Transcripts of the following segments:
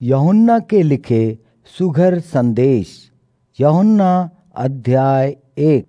यूहन्ना के लिखे सुघर संदेश। यूहन्ना अध्याय 1।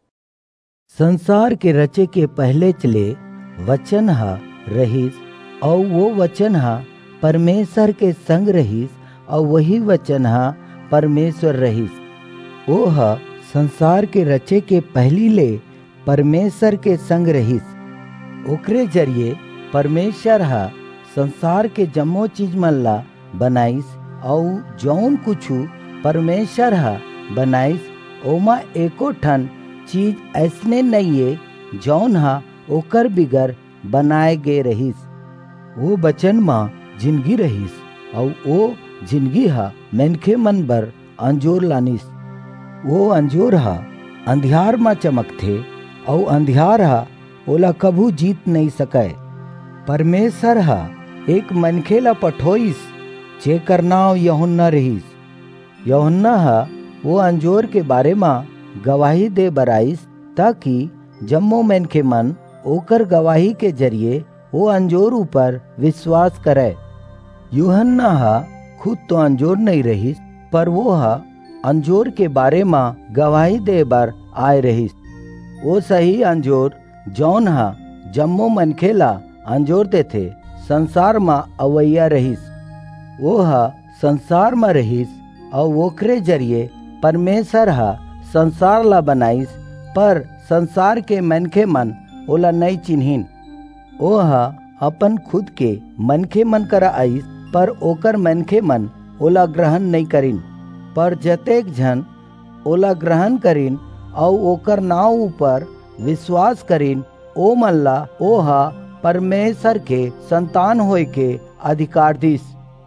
संसार के रचे के पहले चले वचन हा रहीस, और वो वचन हा परमेश्वर के संग रहीस, और वही वचन हा परमेश्वर रहीस। वो हा संसार के रचे के पहली ले परमेश्वर के संग रहीस। ओकरे जरिए परमेश्वर हा संसार के जम्मो चीज मन ला बनाइस, और जौन कुछ परमेश्वर हा बनाइस ओमा एको ठन चीज ऐसने नहीं है जौन हा ओकर बिगर बनाए गे रहीस। वो बचन माँ जिंदगी रहीस, और वो जिंदगी हा मनखे मन बर अंजोर लानिस। वो अंजोर हा अंधियार में चमकथे, और अंधियार हा ओला कभू जीत नहीं सके। परमेश्वर हा एक मनखे ला पठोइस जेकर नाव यूहन्ना रहीस। यूहन्ना हा वो अंजोर के बारे में गवाही दे बराइस, ताकि जम्मो मनखे मन ओकर गवाही के जरिए वो अंजोर ऊपर विश्वास करे। यूहन्ना हा खुद तो अंजोर नहीं रहीस, पर वो हा अंजोर के बारे में गवाही दे बर आए रहीस। वो सही अंजोर जौन हा जम्मो मनखे ला अंजोर देथे संसार में अवैया रहीस। वो हा संसार में रहीस, और ओकरे जरिए परमेश्वर हा संसार ला बनाइस, पर संसार के मनखे मन ओला नहीं चिन्हिन। वो हा अपन खुद के मनखे मन करा आइस, पर ओकर मनखे मन ओला ग्रहण नहीं करिन। पर जतेक जन ओला ग्रहण करिन और ओकर नाव ऊपर विश्वास करिन, ओ मन ला ओ हा परमेश्वर के संतान होय के अधिकार दिस।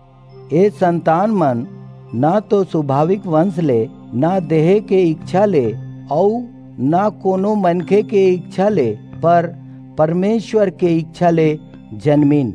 ए संतान मन ना तो स्वाभाविक वंश ले, ना देह के इच्छा ले, और ना कोनो मनखे के इच्छा ले, पर परमेश्वर के इच्छा ले जन्मिन।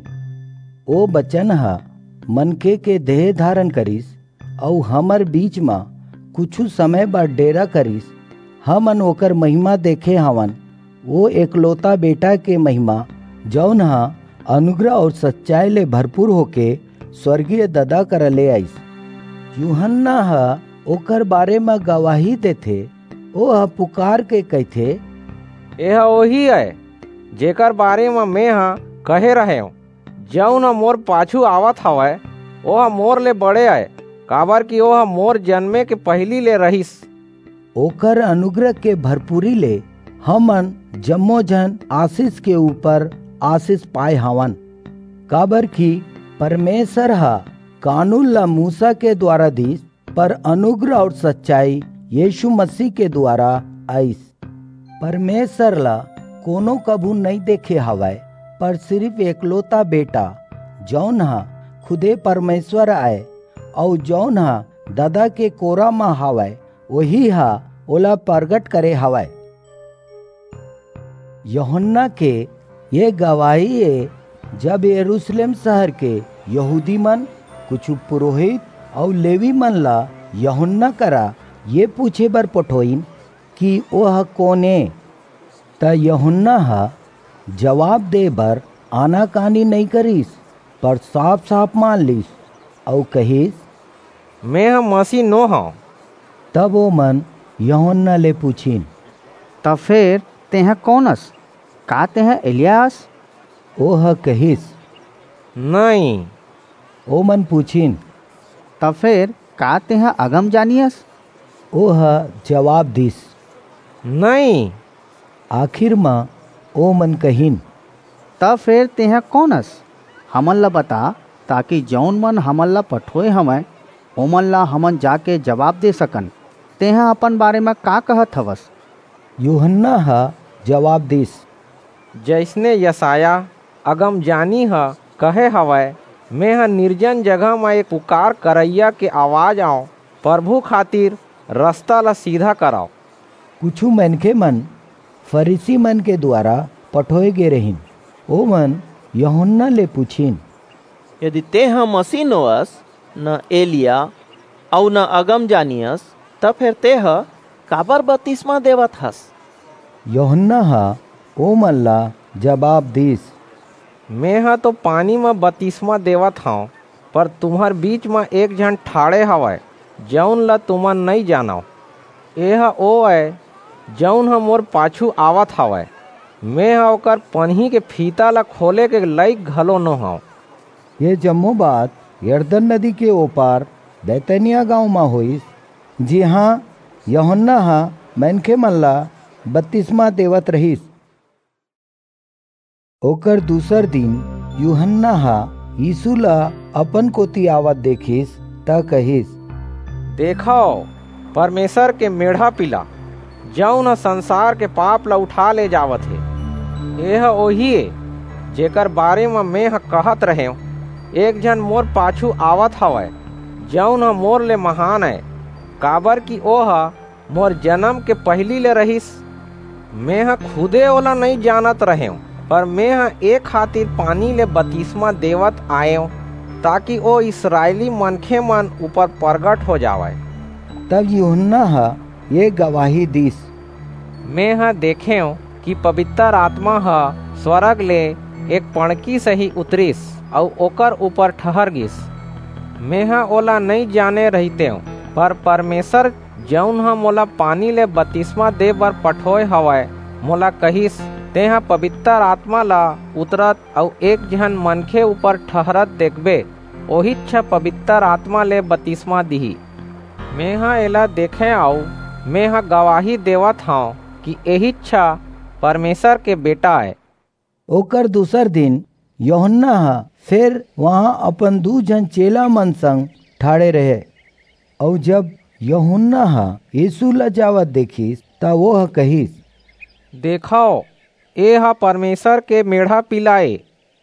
ओ बचन हा मनखे के देह धारण करिस, और हमर बीच में कुछ समय बाद डेरा करिस। हमन ओकर महिमा देखे हवन, वो एकलौता बेटा के महिमा, जौन हा अनुग्रह और सच्चाई ले भरपूर होके स्वर्गीय ददा कर ले आइस। यूहन्ना हा ओकर बारे में गवाही देथे। ओ हा पुकार के कहथे, यह वही है जेकर बारे में मैं हा कहे रहे हूँ, जौन मोर पाछू आवत हवय ओह मोर ले बड़े आए, काबर कि ओह मोर जन्मे के पहली ले रहीस। ओकर अनुग्रह के भरपूरी ले हमन जम्मो जन आशीष के ऊपर आशीष पाए हवन। काबर कि परमेश्वर हा कानून ला मूसा के द्वारा दीस, पर अनुग्रह और सच्चाई यीशु मसीह के द्वारा आइस। परमेश्वर ला कोनो कभू नहीं देखे हवाय, पर सिर्फ एकलौता बेटा जौन हा खुदे परमेश्वर आए, और जौन हा दादा के कोरा में हवाय, वही हा ओला प्रगट करे हवाय। यूहन्ना के ये गवाही है, जब यरूशलेम शहर के यहूदी मन कुछ पुरोहित और लेवी मन ला यूहन्ना करा ये पूछे बर पठोइन कि वह कोने, त यूहन्ना हा जवाब दे बर आनाकानी नहीं करिस, पर साफ साफ मान लिस, और कहिस, मैं हा मसीह नो हूँ। तब वो मन यूहन्ना ले पूछिन, तब फिर तेह कौनस? का तेह एलियास? ओह कहिस, नहीं। ओ मन पूछिन, तब फिर का तेह अगम जानियस? ओह जवाब दिस, नहीं। आखिर में ओ मन कहिन, तब फिर तेह कौनस? हमन ला बता, ताकि जौन मन हमन ला पठोए हवय ओमन ला हमन जाके जवाब दे सकन। तेह अपन बारे में का कहत हवस? यूहन्ना हा जवाब दिस, जैसने यसाया अगम जानी हा कहे हवय, मैं हा निर्जन जगह में एक पुकार करैया के आवाज आओ, प्रभु खातिर रास्ता ला सीधा कराओ। कुछ मनखे मन फरीसी मन के द्वारा पठोए गे रहिन। ओ मन यूहन्ना ले पूछिन, यदि तेह मसीह नोअस, न एलिया और न अगम जानियस, तब फिर तेह काबर बपतिस्मा देवत हस? यूहन्ना हा ओ मन ला जवाब दिस, मैं हा तो पानी में बपतिस्मा देवत हूँ, पर तुम्हार बीच में एक जन ठाड़े हवय जौन ला तुमन नहीं जानो। यह ओ है जौन ह मोर पाछू आवत हवय। मैं ओकर पन्ही के फीता ला खोले के लायक घलो न हूँ। ये जम्मो बात यरदन नदी के ओपार बैतनिया गांव में होइस, जिहाँ यूहन्ना हा मनखे मन ला बपतिस्मा देवत रहिस। ओकर दूसर दिन यूहन्ना हा यीशु ला अपन कोती आवत देखिस त कहिस, देखो परमेश्वर के मेढ़ा पिला जौन संसार के पाप ला उठा ले जावत है। यह ओही है जेकर बारे में मैं कहत रहे हूँ, एक जन मोर पाछू आवत हवय जौन मोर ले महान है, काबर की ओह मोर जन्म के पहली ले रहिस। मैं खुदे ओला नहीं जानत रहे हूँ, पर मैं एक खातिर पानी ले बपतिस्मा देवत आए हूँ ताकि ओ इस्राएली मनखे मन ऊपर प्रगट हो जावे। तब यूहन्ना हा ये गवाही दिस, मैं देखे हूँ कि पवित्र आत्मा स्वर्ग ले एक पणकी से ही उतरिस और ओकर ऊपर ठहर गिस। मैं ओला नहीं जाने रहते हूँ, पर परमेश्वर जौन मोला पानी ले बपतिस्मा दे बर पठोए हवय मोला कहिस, तेहा पवित्र आत्मा ला उतरत और एक जन मनखे ऊपर ठहरत देखबे, ओही छ पवित्र आत्मा ले बपतिस्मा दिही। मैं एला देखे आऊ मैं गवाही देवत हूँ कि यही छ परमेश्वर के बेटा है। ओकर दूसर दिन यूहन्ना हा फिर वहाँ अपन 2 जन चेला मन संग ठाड़े रहे। और जब यूहन्ना हा यीशु ला जावत देखिस त वो कहिस, देखो ये परमेश्वर के मेढ़ा पिलाए।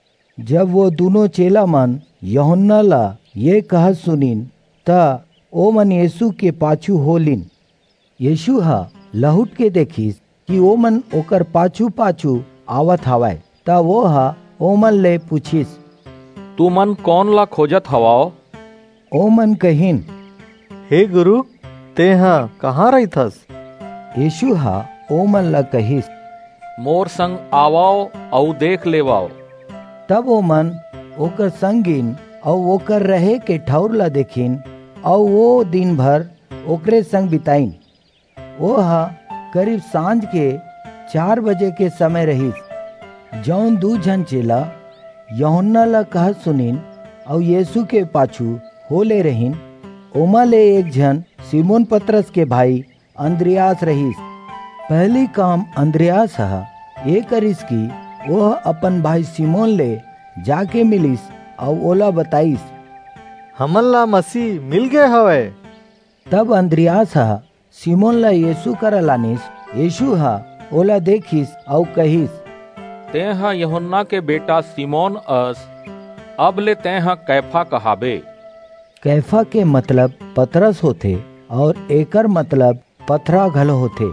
जब वो दोनों चेला मन यूहन्ना ला ये कहत सुनिन त ओ मन यीशु के पाछू होलिन। यीशु हा लहुट के देखिस कि ओ मन ओकर पाछू पाछू आवत हवय त वो हा ओ मन ले पूछिस, तू मन कौन ला खोजत हवाओ? ओ मन कहिन, हे गुरु, तेहा कहाँ रहिथस? यीशु हा ओ मन ला कहिस, मोर संग आवाओ और देख लेवाओ। तब ओ मन ओकर संगिन और ओकर रहे के ठौर ला देखिन और वो दिन भर ओकरे संग बिताइन। वो हा करीब सांझ के 4 बजे के समय रहिस। जौन 2 जन चेला यूहन्ना ला कहत सुनिन और यीशु के पाछू होले रहिन, ओमा ले एक जन सिमोन पतरस के भाई अंद्रियास रहिस। पहली काम अंद्रियास हा ये करिस कि वह अपन भाई सिमोन ले जाके मिलिस और ओला बताइस, हमन ला मसीह मिल गए हवे। तब अंद्रियास हा सिमोन ला यीशु करा लानिस। यीशु हा ओला देखिस और कहिस, तेहा यूहन्ना के बेटा सिमोन अस, अब ले तेहा कैफा कहाबे। कैफा के मतलब पतरस होथे और एकर मतलब पथरा घल होथे।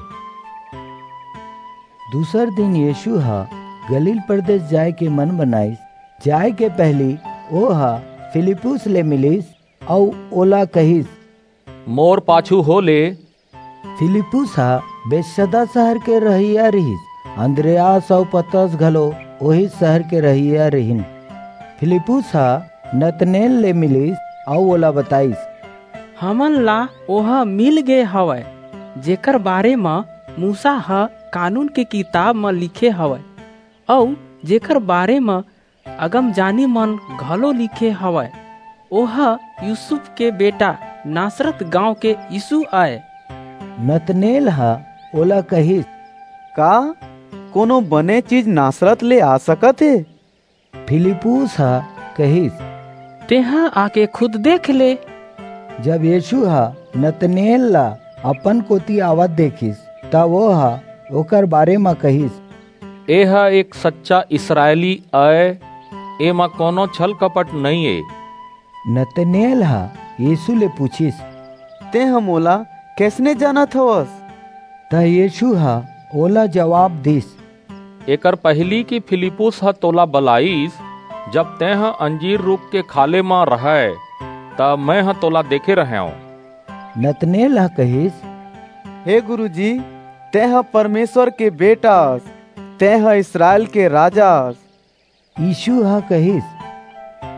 दूसर दिन यीशु हा गलील प्रदेश जाए के मन बनाइस। जाए के पहली ओ हा फिलिपुस ले मिलिस और ओला कहिस, मोर पाछू हो ले। फिलिपुस हा बेसदा शहर के रहिया रहिस। अंद्रियास और पतरस घलो वही शहर के रहिया रहिन। फिलिपुस हा नतनेल ले मिलिस और ओला बताइस, हमन ला ओहा मिल गए हवय जेकर बारे में मूसा हा कानून के किताब में लिखे हवय और जेकर बारे में अगम जानी मन घलो लिखे हवय। ओहा यूसुफ के बेटा नासरत गांव के यीशु आए। नतनेल हा ओला कहिस, का कोनो बने चीज नासरत ले आ सकत है? फिलिपुस हा कहिस, तेहा आके खुद देख ले। जब यीशु हा नतनेल ला अपन कोती आवत देखिस ता वो हा ओकर बारे में कहिस, एहा एक सच्चा इस्राएली आए, एमा कोनो छल कपट नहीं है। नतनेल हा यीशु ले पूछिस, ते हम ओला कैसने जानत हवस? ता यीशु हा ओला जवाब दिस, एकर पहली की फिलिपुस हा तोला बलाईस, जब तेह अंजीर रूप के खाले में रहे तब मैं हा तोला देखे रहे हूँ। नतनेल हा कहिस, हे गुरुजी, तेह परमेश्वर के बेटास, तेह इस्राएल के राजास। यीशु हा कहिस,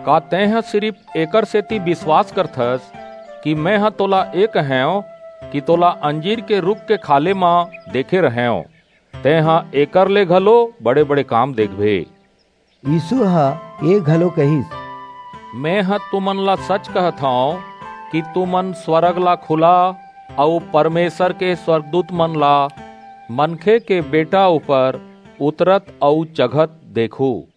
का तेह सिर्फ एकर सेती विश्वास करथस कि मैं ह तोला एक हूँ कि तोला अंजीर के रुख के खाले माँ देखे रहें तेह एकर ले घलो बड़े बड़े काम देखबे। यीशु हा एक घलो कहिस, मैं ह तुमन ला सच कहत हूँ कि तुमन स्वर्ग ला खुला और परमेश्वर के स्वर्गदूत मन ला मनखे के बेटा ऊपर उतरत और चघत देखो।